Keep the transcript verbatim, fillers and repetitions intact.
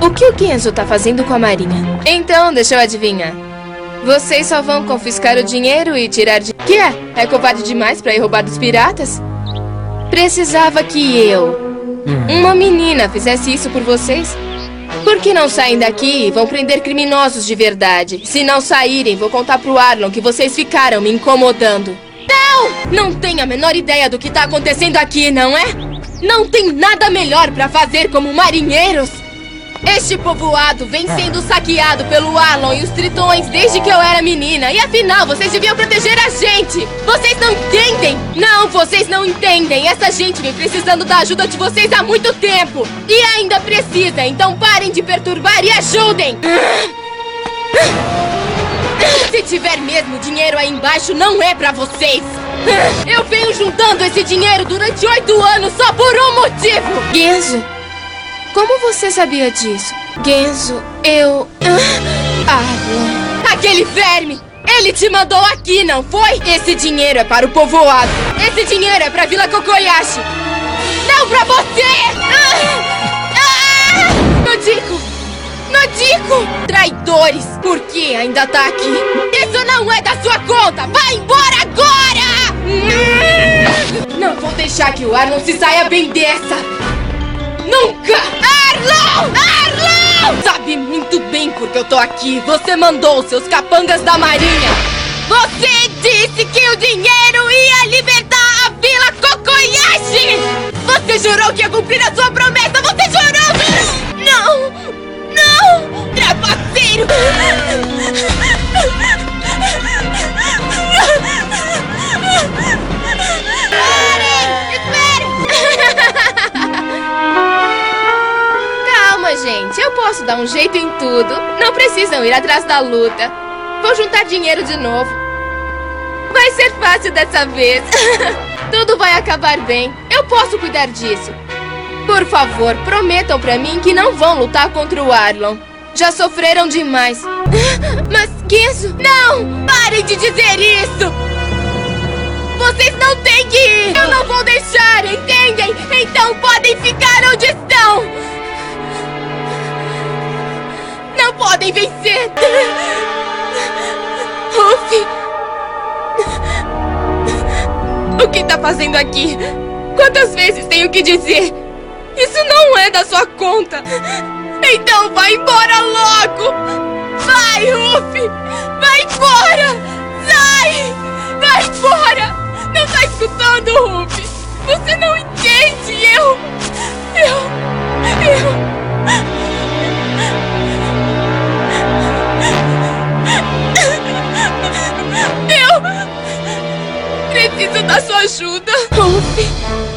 O que o Genzo tá fazendo com a Marinha? Então, deixa eu adivinhar. Vocês só vão confiscar o dinheiro e tirar de... Que é? É covarde demais pra ir roubar dos piratas? Precisava que eu, uma menina, fizesse isso por vocês? Por que não saem daqui e vão prender criminosos de verdade? Se não saírem, vou contar pro Arlon que vocês ficaram me incomodando. Não! Não tenho a menor ideia do que tá acontecendo aqui, não é? Não tem nada melhor pra fazer como marinheiros? Este povoado vem sendo saqueado pelo Arlon e os tritões desde que eu era menina. E afinal, vocês deviam proteger a gente. Vocês não entendem? Não, vocês não entendem. Essa gente vem precisando da ajuda de vocês há muito tempo. E ainda precisa, então parem de perturbar e ajudem. Se tiver mesmo dinheiro aí embaixo, não é pra vocês. Eu venho juntando esse dinheiro durante oito anos só por um motivo. Genzo, como você sabia disso? Genzo, eu... Arlon. Aquele verme! Ele te mandou aqui, não foi? Esse dinheiro é para o povoado. Esse dinheiro é pra Vila Kokoyashi. Não pra você! Ah! Ah! Nodiko! Nodiko! Traidores! Por que ainda tá aqui? Isso não é da sua conta! Vai embora agora! Não vou deixar que o Arlon se saia bem dessa! Nunca! Arlon! Arlon! Sabe muito bem porque eu tô aqui. Você mandou seus capangas da marinha. Você disse que o dinheiro ia libertar a Vila Kokoyashi! Você jurou que ia cumprir a sua promessa! Você jurou! Jurou! Não! Não! Trapaceiro! Gente, eu posso dar um jeito em tudo. Não precisam ir atrás da luta. Vou juntar dinheiro de novo. Vai ser fácil dessa vez. Tudo vai acabar bem. Eu posso cuidar disso. Por favor, prometam pra mim que não vão lutar contra o Arlon. Já sofreram demais. Mas, Genzo, não! Parem de dizer isso! Vocês não têm que ir! Eu não vou deixar, entendem? Então podem ficar onde estão! Não podem vencer! Ruffy! O que tá fazendo aqui? Quantas vezes tenho que dizer? Isso não é da sua conta! Então vai embora logo! Vai, Ruffy! Vai embora! Sai! Vai embora! Não tá escutando, Ruffy? Você não entende! Eu... Eu... Eu... Eu preciso da sua ajuda, Ruffy.